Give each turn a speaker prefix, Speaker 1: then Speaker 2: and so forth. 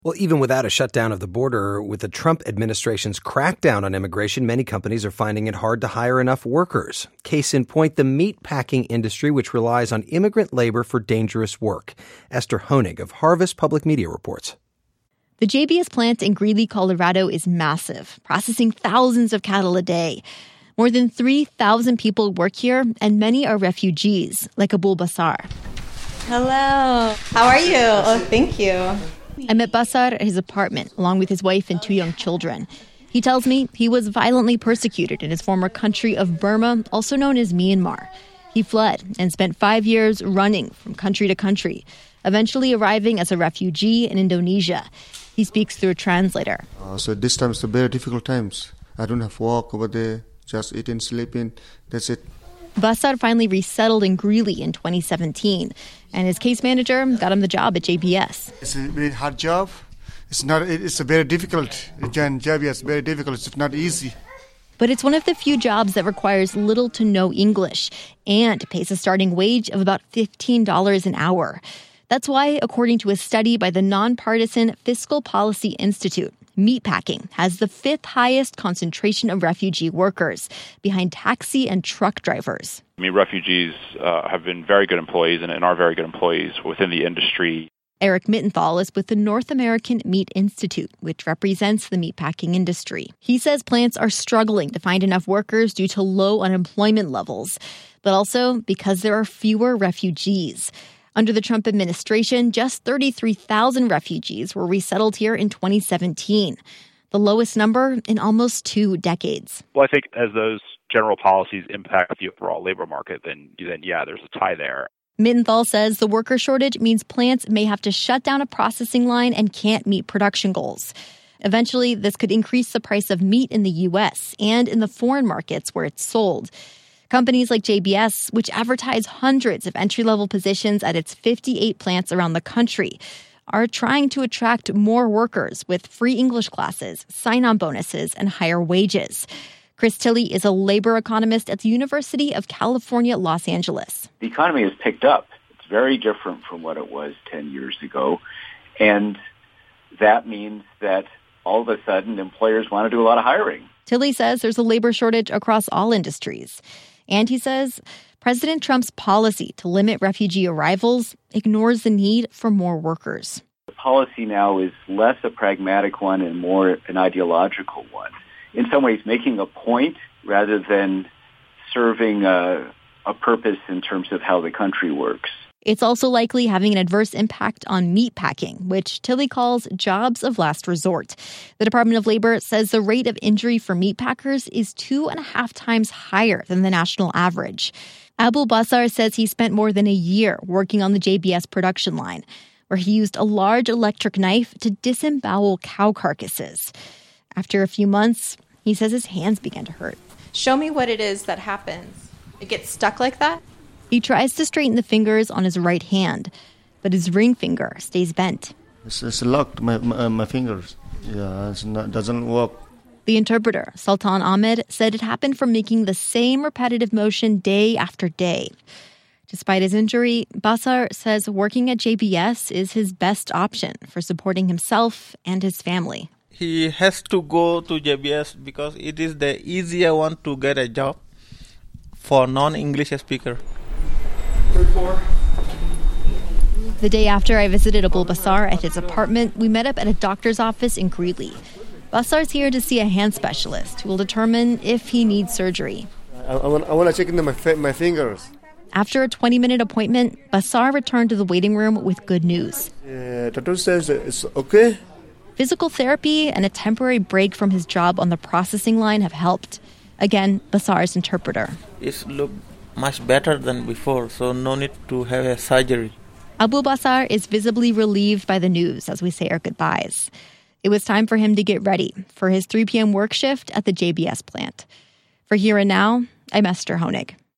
Speaker 1: Well, even without a shutdown of the border, with the Trump administration's crackdown on immigration, many companies are finding it hard to hire enough workers. Case in point, the meatpacking industry, which relies on immigrant labor for dangerous work. Esther Honig of Harvest Public Media reports.
Speaker 2: The JBS plant in Greeley, Colorado is massive, processing thousands of cattle a day. More than 3,000 people work here, and many are refugees, like Abul Basar.
Speaker 3: Hello. How are you? Oh, thank you.
Speaker 2: I met Basar at his apartment, along with his wife and 2 young children. He tells me he was violently persecuted in his former country of Burma, also known as Myanmar. He fled and spent 5 years running from country to country, eventually arriving as a refugee in Indonesia. He speaks through a translator.
Speaker 4: So this time it's very difficult times. I don't have work over there, just eating, sleeping, that's it.
Speaker 2: Basar finally resettled in Greeley in 2017, and his case manager got him the job at JBS.
Speaker 4: It's a very hard job. It's a very difficult job. It's very difficult. It's not easy.
Speaker 2: But it's one of the few jobs that requires little to no English and pays a starting wage of about $15 an hour. That's why, according to a study by the nonpartisan Fiscal Policy Institute, meatpacking has the 5th highest concentration of refugee workers, behind taxi and truck drivers.
Speaker 5: I mean, refugees have been very good employees and are very good employees within the industry.
Speaker 2: Eric Mittenthal is with the North American Meat Institute, which represents the meatpacking industry. He says plants are struggling to find enough workers due to low unemployment levels, but also because there are fewer refugees. Under the Trump administration, just 33,000 refugees were resettled here in 2017, the lowest number in almost 2 decades.
Speaker 5: Well, I think as those general policies impact the overall labor market, then yeah, there's a tie there.
Speaker 2: Mittenthal says the worker shortage means plants may have to shut down a processing line and can't meet production goals. Eventually, this could increase the price of meat in the U.S. and in the foreign markets where it's sold. Companies like JBS, which advertise hundreds of entry-level positions at its 58 plants around the country, are trying to attract more workers with free English classes, sign-on bonuses, and higher wages. Chris Tilley is a labor economist at the University of California, Los Angeles.
Speaker 6: The economy has picked up. It's very different from what it was 10 years ago. And that means that all of a sudden employers want to do a lot of hiring.
Speaker 2: Tilley says there's a labor shortage across all industries. And he says President Trump's policy to limit refugee arrivals ignores the need for more workers.
Speaker 6: The policy now is less a pragmatic one and more an ideological one. In some ways, making a point rather than serving a purpose in terms of how the country works.
Speaker 2: It's also likely having an adverse impact on meatpacking, which Tilley calls jobs of last resort. The Department of Labor says the rate of injury for meatpackers is 2.5 times higher than the national average. Abul Basar says he spent more than a year working on the JBS production line, where he used a large electric knife to disembowel cow carcasses. After a few months, he says his hands began to hurt.
Speaker 3: Show me what it is that happens. It gets stuck like that?
Speaker 2: He tries to straighten the fingers on his right hand, but his ring finger stays bent.
Speaker 4: It's locked, my fingers. Yeah, it doesn't work.
Speaker 2: The interpreter, Sultan Ahmed, said it happened from making the same repetitive motion day after day. Despite his injury, Basar says working at JBS is his best option for supporting himself and his family.
Speaker 7: He has to go to JBS because it is the easier one to get a job for non-English speaker.
Speaker 2: The day after I visited Abul Basar at his apartment, we met up at a doctor's office in Greeley. Basar's here to see a hand specialist who will determine if he needs surgery.
Speaker 4: I want to check into my fingers.
Speaker 2: After a 20-minute appointment, Basar returned to the waiting room with good news.
Speaker 4: Doctor says it's okay.
Speaker 2: Physical therapy and a temporary break from his job on the processing line have helped. Again, Basar's interpreter.
Speaker 7: It looks much better than before, so no need to have a surgery.
Speaker 2: Abul Basar is visibly relieved by the news as we say our goodbyes. It was time for him to get ready for his 3 p.m. work shift at the JBS plant. For Here and Now, I'm Esther Honig.